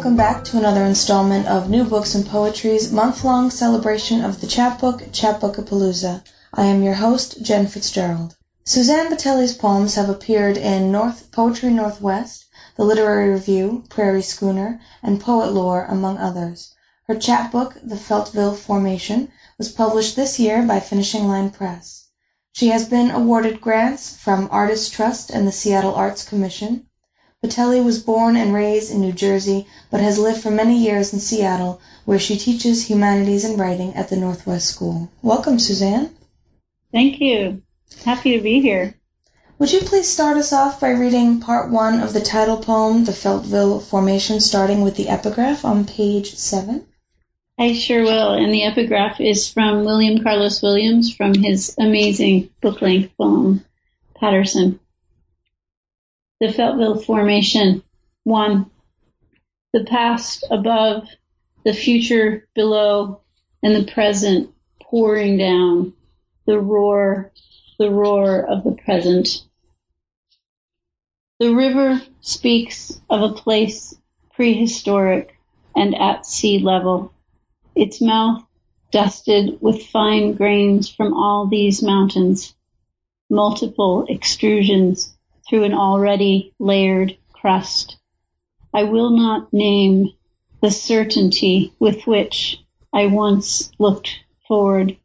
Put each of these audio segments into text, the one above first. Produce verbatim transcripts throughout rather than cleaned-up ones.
welcome back to another installment of New Books and Poetry's month-long celebration of the chapbook, Chapbookapalooza. I am your host, Jen Fitzgerald. Suzanne Batelli's poems have appeared in North Poetry Northwest, The Literary Review, Prairie Schooner, and Poet Lore, among others. Her chapbook, The Feltville Formation, was published this year by Finishing Line Press. She has been awarded grants from Artists Trust and the Seattle Arts Commission. Batelli was born and raised in New Jersey, but has lived for many years in Seattle, where she teaches humanities and writing at the Northwest School. Welcome, Suzanne. Thank you. Happy to be here. Would you please start us off by reading part one of the title poem, The Feltville Formation, starting with the epigraph on page seven? I sure will. And the epigraph is from William Carlos Williams from his amazing book-length poem, Patterson. The Feltville Formation. One. The past above, the future below, and the present pouring down. The roar, the roar of the present. The river speaks of a place prehistoric and at sea level. Its mouth dusted with fine grains from all these mountains. Multiple extrusions through an already layered crust. I will not name the certainty with which I once looked forward.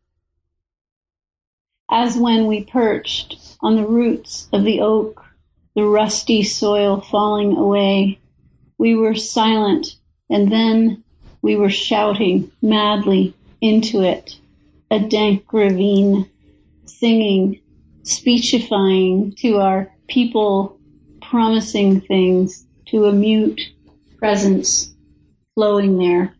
As when we perched on the roots of the oak, the rusty soil falling away, we were silent, and then we were shouting madly into it, a dank ravine, singing, speechifying to our people, promising things to a mute presence flowing there.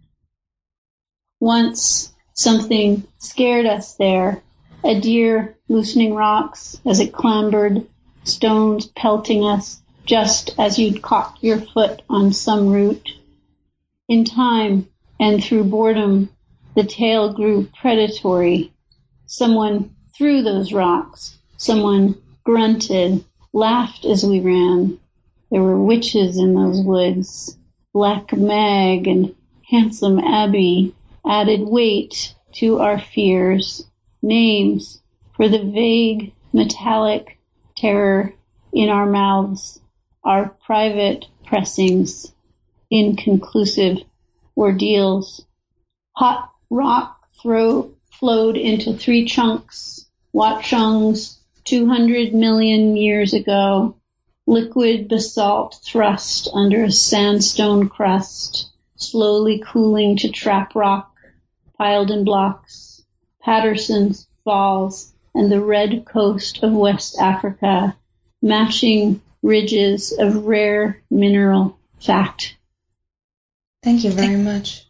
Once something scared us there, a deer loosening rocks as it clambered, stones pelting us just as you'd caught your foot on some root. In time and through boredom, the tail grew predatory. Someone threw those rocks. Someone grunted, laughed as we ran. There were witches in those woods. Black Mag and Handsome Abby added weight to our fears, names for the vague, metallic terror in our mouths, our private pressings, inconclusive ordeals. Hot rock throw, flowed into three chunks, Watchungs, two hundred million years ago, liquid basalt thrust under a sandstone crust, slowly cooling to trap rock, piled in blocks, Patterson's Falls, and the red coast of West Africa, matching ridges of rare mineral fact. Thank you very much.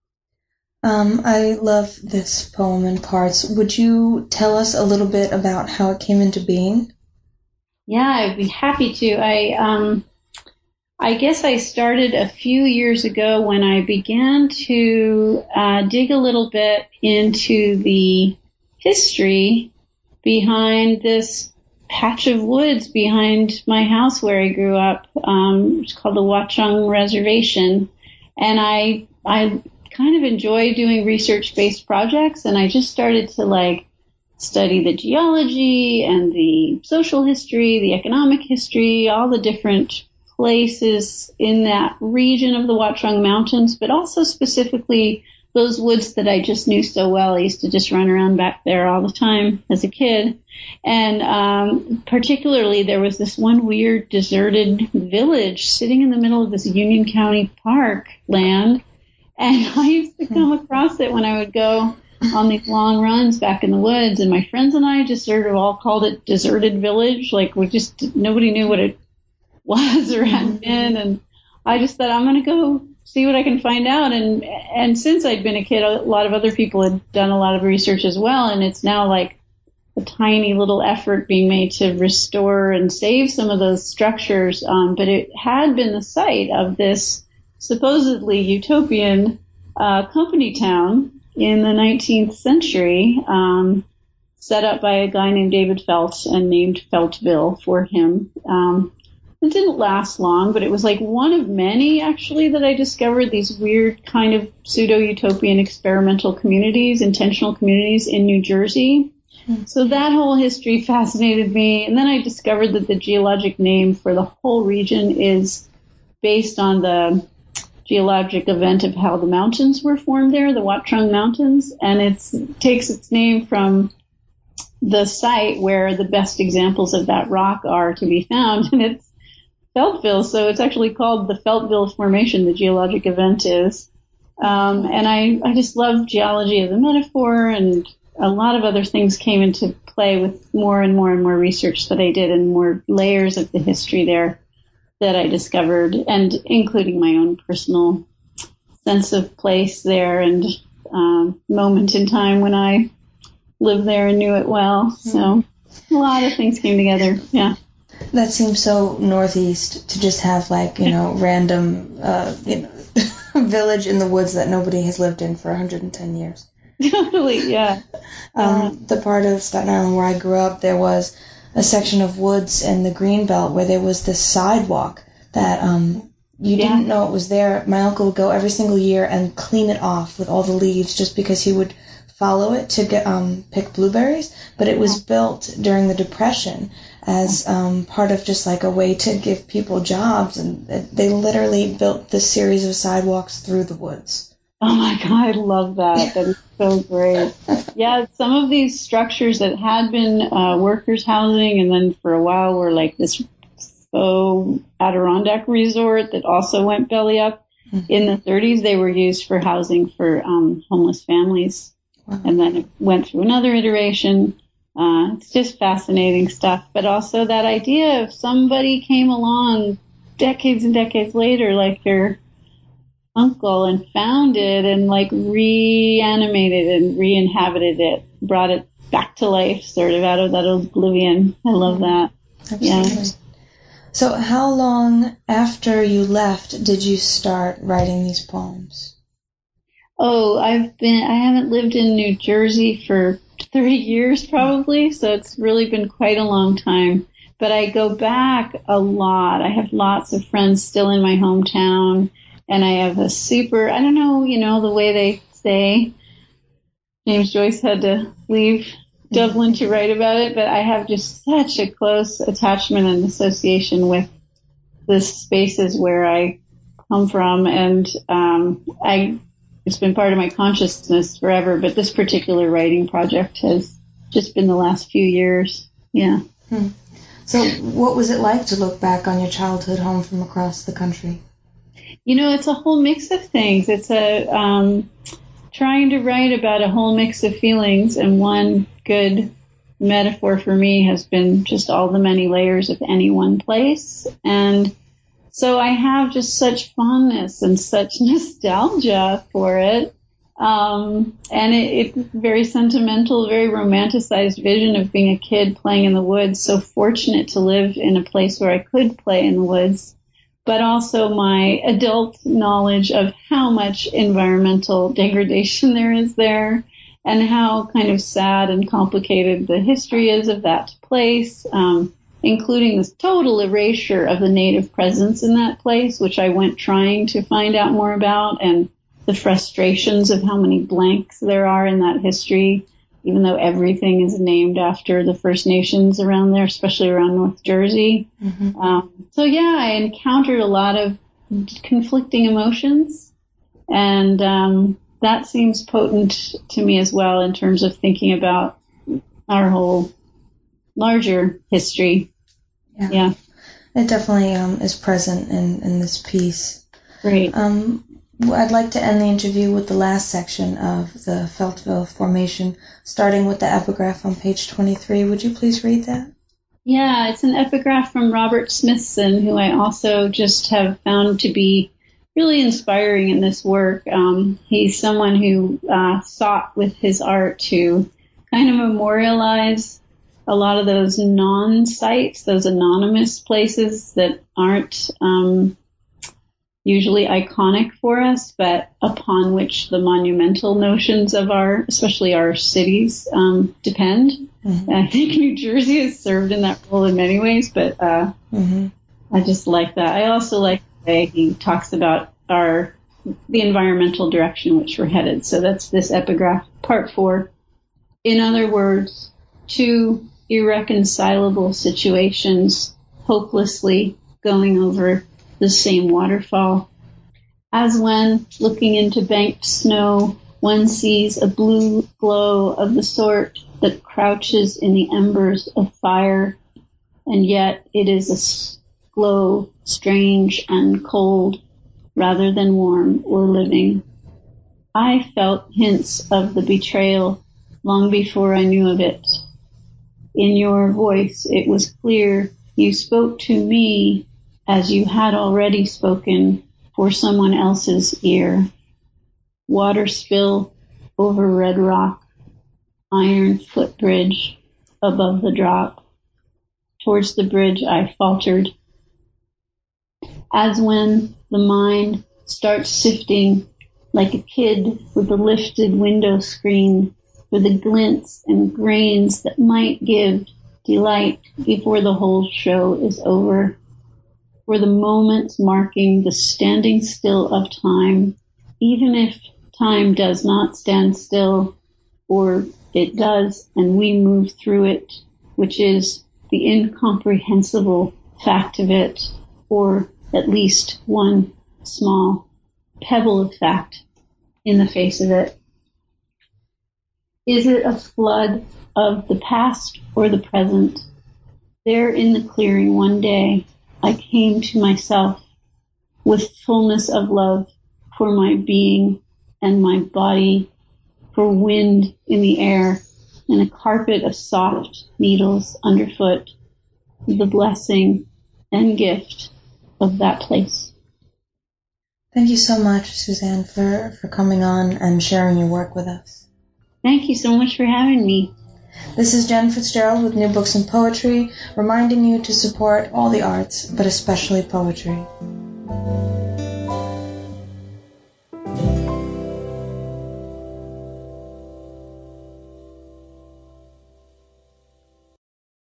Um, I love this poem in parts. Would you tell us a little bit about how it came into being? Yeah, I'd be happy to. I um, I guess I started a few years ago when I began to uh, dig a little bit into the history behind this patch of woods behind my house where I grew up. Um, it's called the Watchung Reservation, and I I kind of enjoy doing research-based projects, and I just started to like study the geology and the social history, the economic history, all the different places in that region of the Watchung Mountains, but also specifically those woods that I just knew so well. I used to just run around back there all the time as a kid. And um, particularly there was this one weird deserted village sitting in the middle of this Union County Park land. And I used to come across it when I would go on these long runs back in the woods. And my friends and I just sort of all called it Deserted Village. Like we just, nobody knew what it was or had been. And I just thought, I'm going to go see what I can find out. And and since I'd been a kid, a lot of other people had done a lot of research as well. And it's now like a tiny little effort being made to restore and save some of those structures. Um, but it had been the site of this supposedly utopian uh, company town in the nineteenth century, um, set up by a guy named David Felt and named Feltville for him. Um, it didn't last long, but it was like one of many, actually, that I discovered, these weird kind of pseudo-utopian experimental communities, intentional communities in New Jersey. Mm-hmm. So that whole history fascinated me. And then I discovered that the geologic name for the whole region is based on the geologic event of how the mountains were formed there, the Wat Trung Mountains. And it's, it takes its name from the site where the best examples of that rock are to be found. And it's Feltville, so it's actually called the Feltville Formation, the geologic event is. Um, and I, I just love geology as a metaphor, and a lot of other things came into play with more and more and more research that I did and more layers of the history there that I discovered, and including my own personal sense of place there and um, moment in time when I lived there and knew it well. So a lot of things came together, yeah. That seems so Northeast to just have, like, you know, random, uh, you know, village in the woods that nobody has lived in for one hundred ten years. Totally, yeah. Um, um, the part of Staten Island where I grew up, there was a section of woods in the Greenbelt where there was this sidewalk that um, you yeah. didn't know it was there. My uncle would go every single year and clean it off with all the leaves just because he would follow it to get um, pick blueberries. But it was built during the Depression as um, part of just like a way to give people jobs, and they literally built this series of sidewalks through the woods. Oh my God, I love that. That is so great. Yeah, some of these structures that had been uh, workers' housing, and then for a while were like this faux Adirondack resort that also went belly up. Mm-hmm. In the thirties, they were used for housing for um, homeless families. Wow. And then it went through another iteration. Uh, it's just fascinating stuff. But also that idea of somebody came along decades and decades later, like your uncle, and found it and like reanimated and re-inhabited it, brought it back to life sort of out of that oblivion. I love that. Absolutely. Yeah. So how long after you left did you start writing these poems? Oh, I've been, I haven't lived in New Jersey for thirty years probably, so it's really been quite a long time. But I go back a lot. I have lots of friends still in my hometown, and I have a super, I don't know, you know, the way they say James Joyce had to leave Dublin to write about it, but I have just such a close attachment and association with the spaces where I come from, and um, I it's been part of my consciousness forever, but this particular writing project has just been the last few years. Yeah. Hmm. So what was it like to look back on your childhood home from across the country? You know, it's a whole mix of things. It's a um, trying to write about a whole mix of feelings, and one good metaphor for me has been just all the many layers of any one place. And so I have just such fondness and such nostalgia for it. Um, and it, it's very sentimental, very romanticized vision of being a kid playing in the woods. So fortunate to live in a place where I could play in the woods, but also my adult knowledge of how much environmental degradation there is there, and how kind of sad and complicated the history is of that place, um, including this total erasure of the native presence in that place, which I went trying to find out more about, and the frustrations of how many blanks there are in that history, even though everything is named after the First Nations around there, especially around North Jersey. Mm-hmm. Um, so yeah, I encountered a lot of conflicting emotions, and um, that seems potent to me as well in terms of thinking about our whole larger history. Yeah, yeah. It definitely um, is present in, in this piece. Great. Um, I'd like to end the interview with the last section of the Feltville Formation, starting with the epigraph on page twenty-three. Would you please read that? Yeah, it's an epigraph from Robert Smithson, who I also just have found to be really inspiring in this work. Um, he's someone who uh, sought with his art to kind of memorialize a lot of those non-sites, those anonymous places that aren't um, usually iconic for us, but upon which the monumental notions of our, especially our cities, um, depend. Mm-hmm. I think New Jersey has served in that role in many ways, but uh, mm-hmm. I just like that. I also like the way he talks about our the environmental direction in which we're headed. So that's this epigraph, part four. In other words, two irreconcilable situations hopelessly going over the same waterfall. As when, looking into banked snow, one sees a blue glow of the sort that crouches in the embers of fire, and yet it is a glow strange and cold, rather than warm or living. I felt hints of the betrayal long before I knew of it. In your voice, it was clear you spoke to me as you had already spoken for someone else's ear. Water spill over red rock, iron footbridge above the drop. Towards the bridge I faltered. As when the mind starts sifting like a kid with a lifted window screen for the glints and grains that might give delight before the whole show is over, for the moments marking the standing still of time, even if time does not stand still, or it does and we move through it, which is the incomprehensible fact of it, or at least one small pebble of fact in the face of it. Is it a flood of the past or the present? There in the clearing one day, I came to myself with fullness of love for my being and my body, for wind in the air and a carpet of soft needles underfoot, the blessing and gift of that place. Thank you so much, Suzanne, for, for coming on and sharing your work with us. Thank you so much for having me. This is Jen Fitzgerald with New Books in Poetry, reminding you to support all the arts, but especially poetry.